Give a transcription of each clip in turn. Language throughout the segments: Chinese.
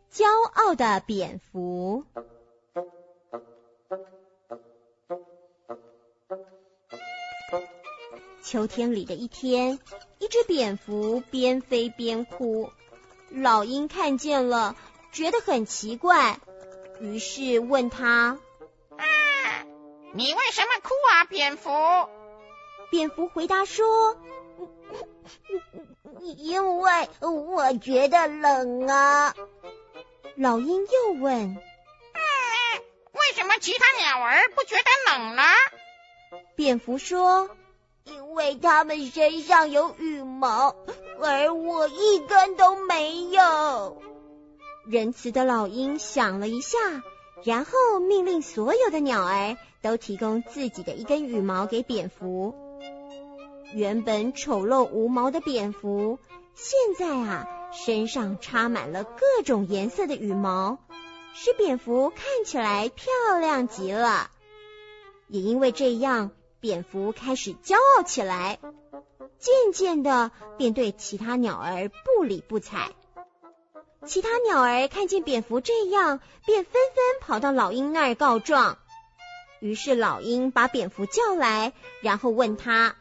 骄傲的蝙蝠。秋天里的一天，一只蝙蝠边飞边哭。老鹰看见了，觉得很奇怪，于是问他： 你为什么哭啊，蝙蝠？ 蝙蝠回答说： 因为我觉得冷啊。 老鹰又问： 为什么其他鸟儿不觉得冷呢？ 蝙蝠说： 因为它们身上有羽毛，而我一根都没有。 仁慈的老鹰想了一下，然后命令所有的鸟儿都提供自己的一根羽毛给蝙蝠。原本丑陋无毛的蝙蝠，现在身上插满了各种颜色的羽毛，使蝙蝠看起来漂亮极了。也因为这样，蝙蝠开始骄傲起来，渐渐的便对其他鸟儿不理不睬。其他鸟儿看见蝙蝠这样，便纷纷跑到老鹰那儿告状。于是老鹰把蝙蝠叫来，然后问他：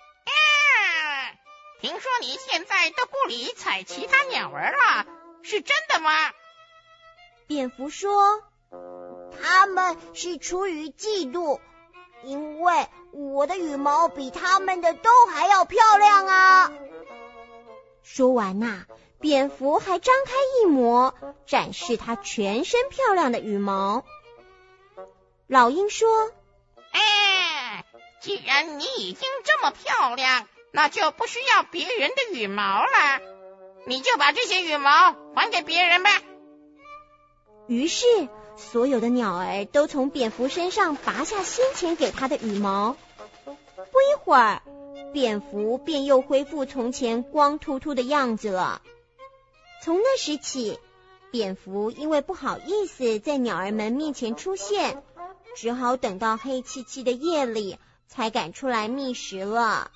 听说你现在都不理睬其他鸟儿了，是真的吗？ 蝙蝠说： 他们是出于嫉妒，因为我的羽毛比他们的都还要漂亮啊。 说完蝙蝠还张开翼膜，展示它全身漂亮的羽毛。老鹰说： 既然你已经这么漂亮，那就不需要别人的羽毛了，你就把这些羽毛还给别人吧。 于是所有的鸟儿都从蝙蝠身上拔下先前给它的羽毛。不一会儿，蝙蝠便又恢复从前光秃秃的样子了。从那时起，蝙蝠因为不好意思在鸟儿们面前出现，只好等到黑漆漆的夜里才敢出来觅食了。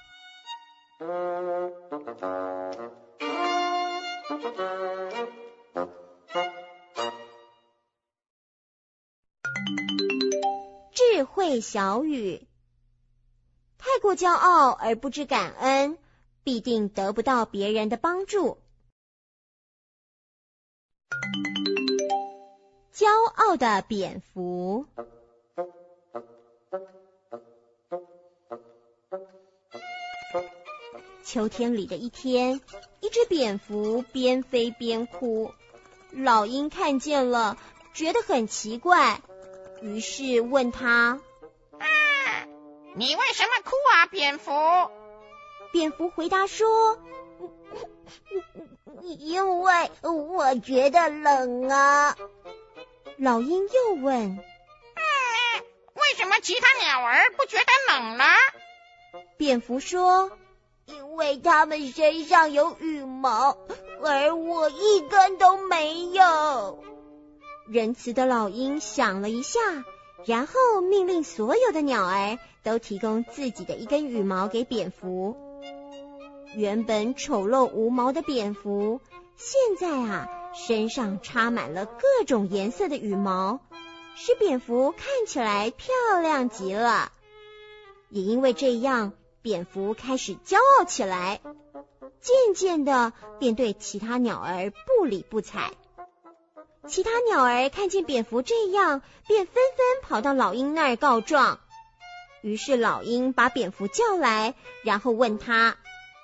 智慧小语：太过骄傲而不知感恩，必定得不到别人的帮助。骄傲的蝙蝠。秋天里的一天，一只蝙蝠边飞边哭。老鹰看见了，觉得很奇怪，于是问他： 你为什么哭啊，蝙蝠？ 蝙蝠回答说： 因为我觉得冷啊。 老鹰又问： 为什么其他鸟儿不觉得冷呢？ 蝙蝠说： 因为它们身上有羽毛，而我一根都没有。 仁慈的老鹰想了一下，然后命令所有的鸟儿都提供自己的一根羽毛给蝙蝠。原本丑陋无毛的蝙蝠，现在身上插满了各种颜色的羽毛，使蝙蝠看起来漂亮极了。也因为这样，蝙蝠开始骄傲起来，渐渐的便对其他鸟儿不理不睬。其他鸟儿看见蝙蝠这样，便纷纷跑到老鹰那儿告状。于是老鹰把蝙蝠叫来，然后问他：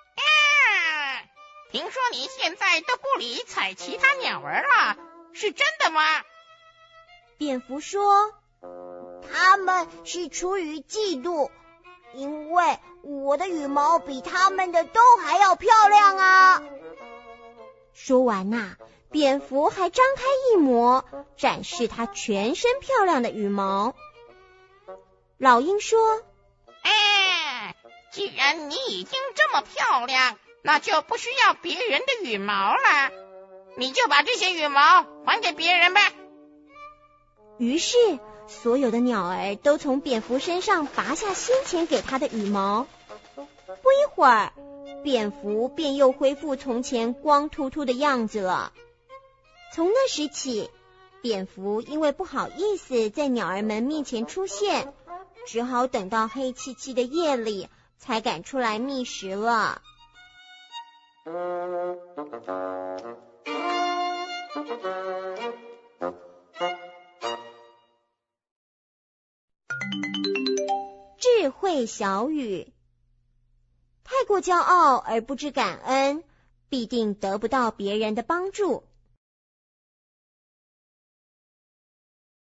听说你现在都不理睬其他鸟儿了，是真的吗？ 蝙蝠说： 他们是出于嫉妒，因为我的羽毛比他们的都还要漂亮啊。 说完蝙蝠还张开翼膜，展示它全身漂亮的羽毛。老鹰说： 既然你已经这么漂亮，那就不需要别人的羽毛了，你就把这些羽毛还给别人吧。 于是所有的鸟儿都从蝙蝠身上拔下先前给它的羽毛。不一会儿，蝙蝠便又恢复从前光秃秃的样子了。 从那时起，蝙蝠因为不好意思在鸟儿们面前出现，只好等到黑漆漆的夜里才敢出来觅食了。智慧小语：太过骄傲而不知感恩，必定得不到别人的帮助。